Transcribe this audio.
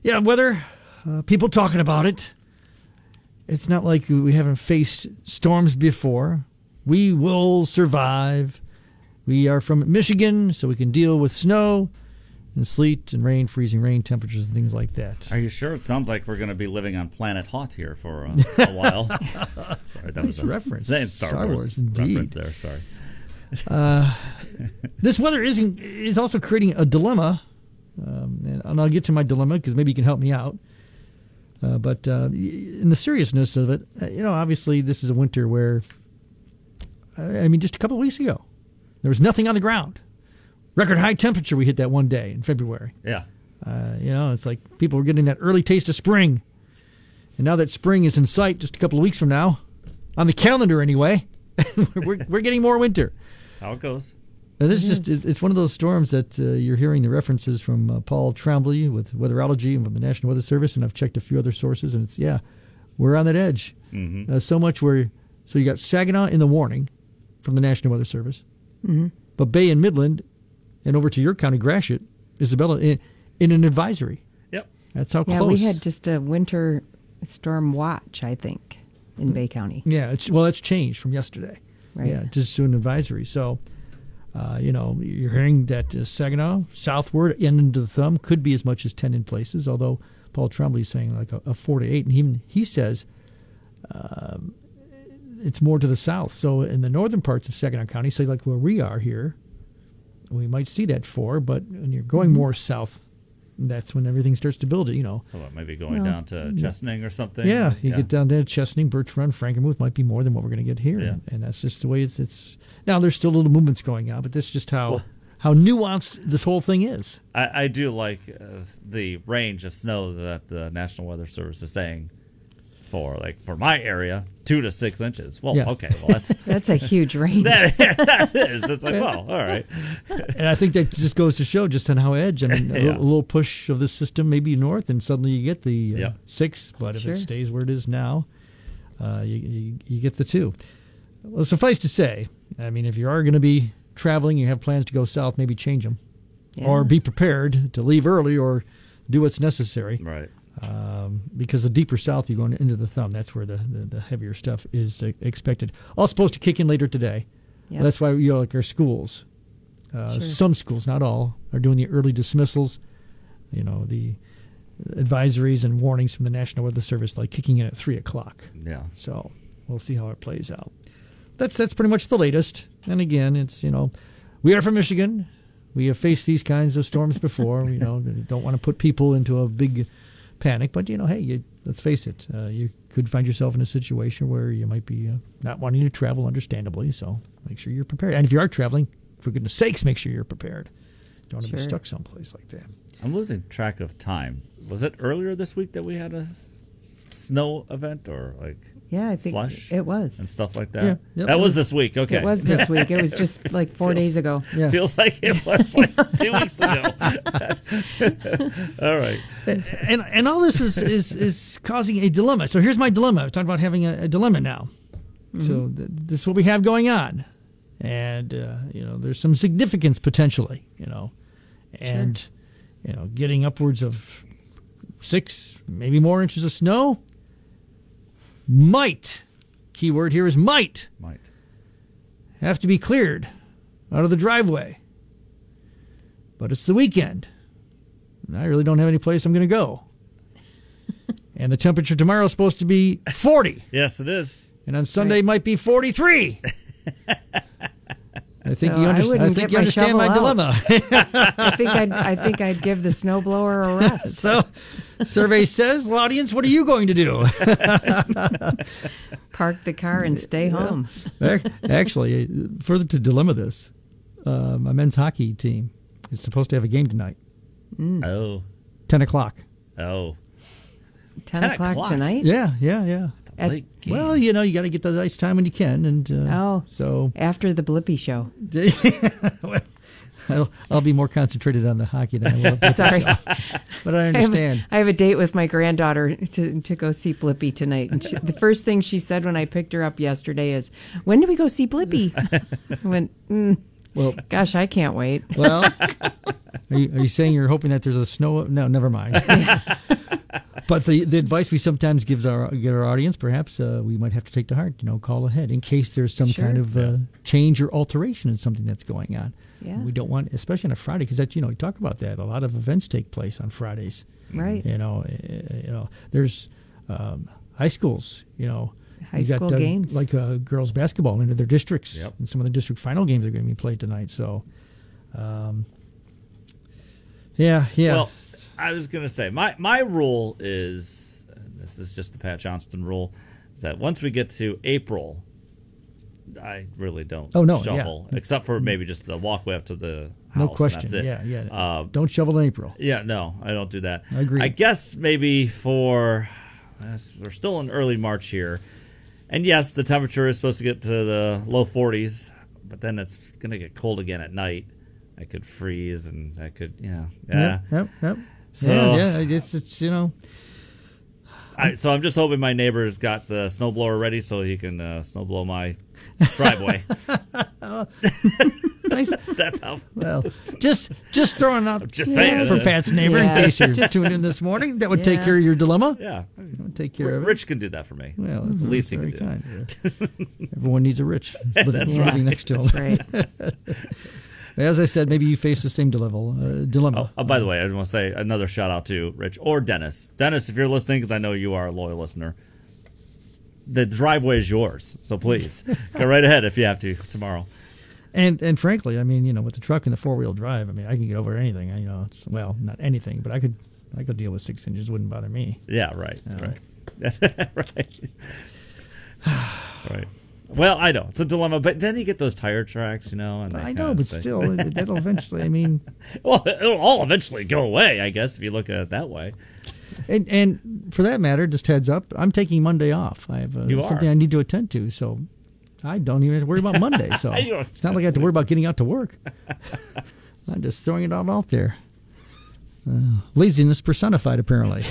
Yeah, weather, people talking about it. It's not like we haven't faced storms before. We will survive. We are from Michigan, so we can deal with snow and sleet and rain, freezing rain temperatures and things like that. Are you sure? It sounds like we're going to be living on Planet Hot here for a while. Sorry, that was a reference. Star Wars indeed. reference there. Sorry. This weather is also creating a dilemma, and I'll get to my dilemma because maybe you can help me out. But in the seriousness of it, obviously this is a winter where, just a couple of weeks ago, there was nothing on the ground. Record high temperature we hit that one day in February. Yeah. It's like people were getting that early taste of spring. And now that spring is in sight just a couple of weeks from now, on the calendar anyway, we're getting more winter. How it goes. And this is it's one of those storms that you're hearing the references from Paul Tremblay with Weatherology and from the National Weather Service, and I've checked a few other sources, and we're on that edge. Mm-hmm. So much so you got Saginaw in the warning from the National Weather Service, but Bay and Midland, and over to your county, Gratiot, Isabella, in an advisory. Yep. That's how close. Yeah, we had just a winter storm watch, I think, in Bay County. Yeah, it's changed from yesterday. Right. Yeah, just to an advisory. So, you're hearing that Saginaw, southward, end into the thumb, could be as much as 10 in places, although Paul Tremblay is saying like a 4 to 8. And even he says it's more to the south. So in the northern parts of Saginaw County, say like where we are here, we might see that 4, but when you're going more south, that's when everything starts to build it, So what, maybe going down to Chesaning or something? Yeah, you get down to Chesaning, Birch Run, Frankenmuth might be more than what we're going to get here. Yeah. And that's just the way it's. Now, there's still little movements going on, but that's just how nuanced this whole thing is. I do like the range of snow that the National Weather Service is saying for my area, 2 to 6 inches. Well, okay, that's a huge range. that is. It's like, well, all right. And I think that just goes to show just on how edge. A little push of this system, maybe north, and suddenly you get the 6. But if it stays where it is now, you get the 2. Well, suffice to say, if you are going to be traveling, you have plans to go south, maybe change them, or be prepared to leave early or do what's necessary. Right. Because the deeper south you're going into the thumb, that's where the heavier stuff is expected. All supposed to kick in later today. Yep. That's why like our schools, some schools, not all, are doing the early dismissals. The advisories and warnings from the National Weather Service, like kicking in at 3:00. Yeah. So we'll see how it plays out. That's pretty much the latest. And again, it's we are from Michigan. We have faced these kinds of storms before. We don't want to put people into a big panic, but hey, let's face it. You could find yourself in a situation where you might be not wanting to travel, understandably. So make sure you're prepared. And if you are traveling, for goodness sakes, make sure you're prepared. Don't want to be stuck someplace like that. I'm losing track of time. Was it earlier this week that we had a snow event or I think slush it was and stuff like that? Yeah, yep. That was this week. Okay, it was this week. It was just like 4 days ago. Yeah. Feels like it was like 2 weeks ago. All right, and all this is causing a dilemma. So here's my dilemma. I'm talking about having a dilemma now. Mm-hmm. So this is what we have going on, and there's some significance potentially. And getting upwards of 6, maybe more inches of snow. Might, keyword here is might, have to be cleared out of the driveway. But it's the weekend, and I really don't have any place I'm going to go. And the temperature tomorrow is supposed to be 40. Yes, it is. And on Sunday might be 43. I think you understand my dilemma. I think I'd give the snowblower a rest. So, survey says, audience, what are you going to do? Park the car and stay home. Actually, further to dilemma this, my men's hockey team is supposed to have a game tonight. Oh. 10 o'clock. Oh. 10 o'clock tonight? Yeah. Late game. Well, you got to get the ice time when you can, and so after the Blippi show. I'll be more concentrated on the hockey than I will. Sorry, but I understand. I have a date with my granddaughter to go see Blippi tonight, and the first thing she said when I picked her up yesterday is, "When do we go see Blippi?" I went, Well, Gosh, I can't wait. well, are you saying you're hoping that there's a snow? No, never mind. But the advice we sometimes give our audience, perhaps we might have to take to heart. Call ahead in case there's some Sure. kind of change or alteration in something that's going on. Yeah. We don't want, especially on a Friday, because that we talk about that. A lot of events take place on Fridays. Right. There's high schools. High You got, school games. like girls basketball into their districts, Yep. and some of the district final games are going to be played tonight. So, yeah. Well, I was going to say, my rule is, and this is just the Pat Johnston rule, is that once we get to April, I really don't shovel, except for maybe just the walkway up to the house. No and question. That's it. Yeah. Don't shovel in April. Yeah, no, I don't do that. I agree. I guess maybe we're still in early March here. And yes, the temperature is supposed to get to the low 40s, but then it's going to get cold again at night. I could freeze, and I could, yeah. Yep. So- yeah. It's So I'm just hoping my neighbor's got the snowblower ready so he can snowblow my driveway. nice. That's how. Well, just throwing out Just saying. for Pat's neighbor Yeah. in case you're tuned in this morning. That would take Yeah. care of your dilemma. Yeah. That would take care of it. Rich can do that for me. Well, that's the least he can very do. kind. Everyone needs a Rich That's living right. next to him. That's right. As I said, maybe you face the same dilemma. Oh, by the way, I just want to say another shout out to Rich or Dennis. Dennis, if you're listening, because I know you are a loyal listener, the driveway is yours. So please go right ahead if you have to tomorrow. And frankly, I mean, with the truck and the 4-wheel drive, I mean, I can get over anything. It's, not anything, but I could deal with 6 inches. Wouldn't bother me. Yeah, right. Right. Right. Well, I know it's a dilemma, but then you get those tire tracks, and I know, but still, that'll eventually. I mean, well, it'll all eventually go away, I guess, if you look at it that way. and for that matter, just heads up, I'm taking Monday off. I have something I need to attend to, so I don't even have to worry about Monday. So it's not like I have to worry about getting out to work. I'm just throwing it all out there. Laziness personified, apparently.